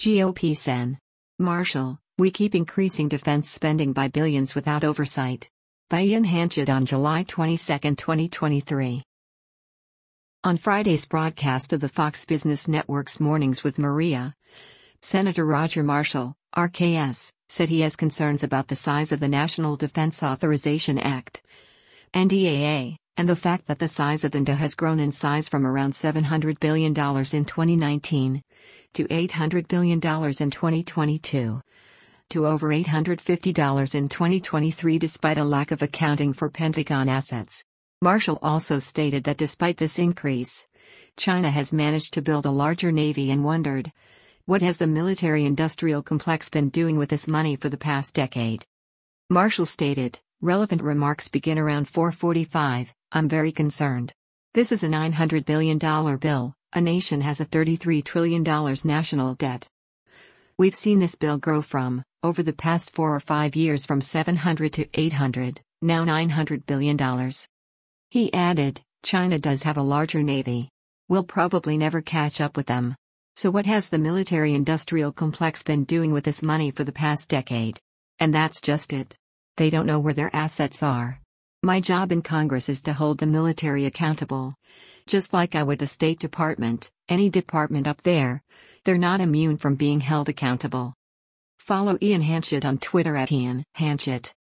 GOP Sen. Marshall, we keep increasing defense spending by billions without oversight. By Ian Hanchett on July 22, 2023. On Friday's broadcast of the Fox Business Network's Mornings with Maria, Senator Roger Marshall, RKS, said he has concerns about the size of the National Defense Authorization Act, NDAA, and the fact that the size of the NDA has grown in size from around $700 billion in 2019 to $800 billion in 2022 to over $850 in 2023 despite a lack of accounting for Pentagon assets. Marshall also stated that despite this increase, China has managed to build a larger navy and wondered, what has the military-industrial complex been doing with this money for the past decade? Marshall stated, relevant remarks begin around 4:45, I'm very concerned. This is a $900 billion bill, a nation has a $33 trillion national debt. We've seen this bill grow from, over the past 4 or 5 years from $700 to $800, now $900 billion. He added, China does have a larger navy. We'll probably never catch up with them. So what has the military-industrial complex been doing with this money for the past decade? And that's just it. They don't know where their assets are. My job in Congress is to hold the military accountable. Just like I would the State Department, any department up there, they're not immune from being held accountable. Follow Ian Hanchett on Twitter at Ian Hanchett.